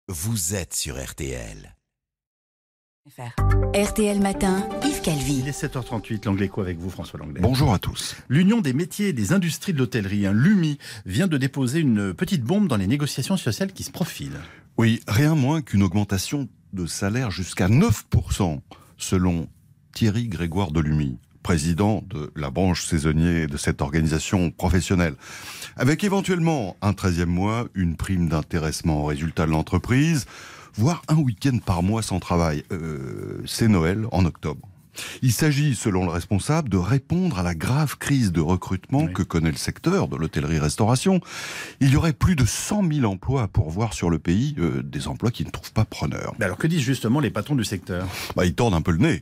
Vous êtes sur RTL. RTL Matin, Yves Calvi. Il est 7h38, l'Anglais Co avec vous, François Langlais. Bonjour à tous. L'Union des métiers et des industries de l'hôtellerie, l'UMI, vient de déposer une petite bombe dans les négociations sociales qui se profilent. Oui, rien moins qu'une augmentation de salaire jusqu'à 9%, selon Thierry Grégoire de l'UMI, président de la branche saisonnier de cette organisation professionnelle. Avec éventuellement un 13e mois, une prime d'intéressement au résultat de l'entreprise, voire un week-end par mois sans travail. C'est Noël en octobre. Il s'agit, selon le responsable, de répondre à la grave crise de recrutement que connaît le secteur de l'hôtellerie-restauration. Il y aurait plus de 100 000 emplois à pourvoir sur le pays, des emplois qui ne trouvent pas preneur. Alors que disent justement les patrons du secteur ? Ils tordent un peu le nez,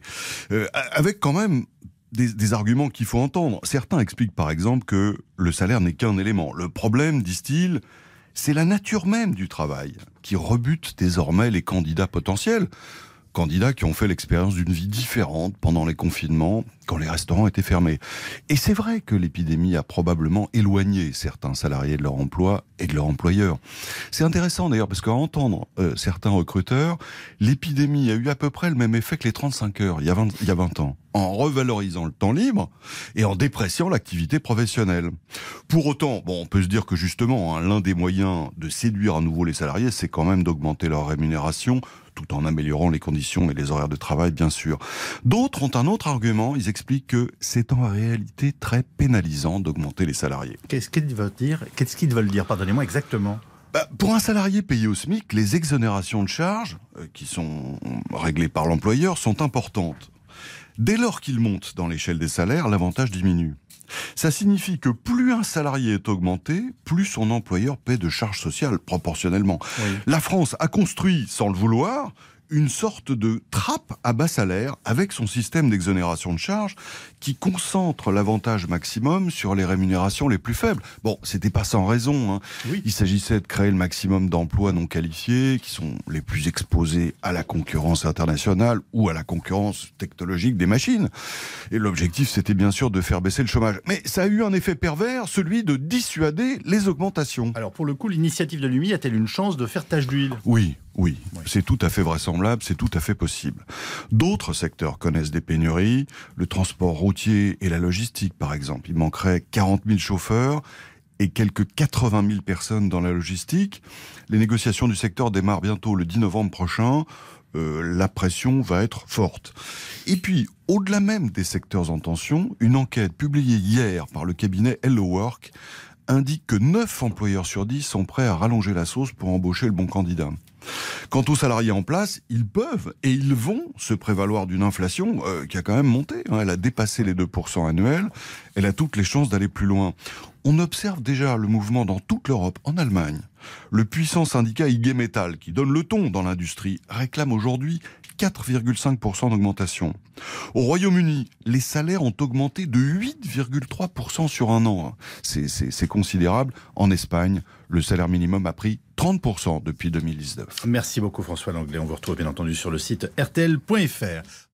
avec quand même des arguments qu'il faut entendre. Certains expliquent par exemple que le salaire n'est qu'un élément. Le problème, disent-ils, c'est la nature même du travail qui rebute désormais les candidats potentiels. Candidats qui ont fait l'expérience d'une vie différente pendant les confinements, quand les restaurants étaient fermés. Et c'est vrai que l'épidémie a probablement éloigné certains salariés de leur emploi et de leur employeur. C'est intéressant d'ailleurs, parce qu'à entendre certains recruteurs, l'épidémie a eu à peu près le même effet que les 35 heures, il y a 20 ans, en revalorisant le temps libre et en dépréciant l'activité professionnelle. Pour autant, on peut se dire que justement, l'un des moyens de séduire à nouveau les salariés, c'est quand même d'augmenter leur rémunération, tout en améliorant les conditions et les horaires de travail, bien sûr. D'autres ont un autre argument, ils expliquent que c'est en réalité très pénalisant d'augmenter les salariés. Qu'est-ce qu'ils veulent dire, pardonnez-moi, exactement ? Pour un salarié payé au SMIC, les exonérations de charges, qui sont réglées par l'employeur, sont importantes. Dès lors qu'il monte dans l'échelle des salaires, l'avantage diminue. Ça signifie que plus un salarié est augmenté, plus son employeur paie de charges sociales proportionnellement. Oui. La France a construit, sans le vouloir, une sorte de trappe à bas salaire avec son système d'exonération de charges qui concentre l'avantage maximum sur les rémunérations les plus faibles. C'était pas sans raison. Oui. Il s'agissait de créer le maximum d'emplois non qualifiés qui sont les plus exposés à la concurrence internationale ou à la concurrence technologique des machines. Et l'objectif, c'était bien sûr de faire baisser le chômage. Mais ça a eu un effet pervers, celui de dissuader les augmentations. Alors pour le coup, l'initiative de l'UMI a-t-elle une chance de faire tache d'huile ? Oui, c'est tout à fait vraisemblable, c'est tout à fait possible. D'autres secteurs connaissent des pénuries, le transport routier et la logistique par exemple. Il manquerait 40 000 chauffeurs et quelques 80 000 personnes dans la logistique. Les négociations du secteur démarrent bientôt le 10 novembre prochain. La pression va être forte. Et puis, au-delà même des secteurs en tension, une enquête publiée hier par le cabinet Hello Work indique que 9 employeurs sur 10 sont prêts à rallonger la sauce pour embaucher le bon candidat. Quant aux salariés en place, ils peuvent et ils vont se prévaloir d'une inflation qui a quand même monté. Elle a dépassé les 2% annuels. Elle a toutes les chances d'aller plus loin. On observe déjà le mouvement dans toute l'Europe. En Allemagne, le puissant syndicat IG Metall, qui donne le ton dans l'industrie, réclame aujourd'hui 4,5% d'augmentation. Au Royaume-Uni, les salaires ont augmenté de 8,3% sur un an. C'est considérable. En Espagne, le salaire minimum a pris 30% depuis 2019. Merci beaucoup François Langlais. On vous retrouve bien entendu sur le site rtl.fr.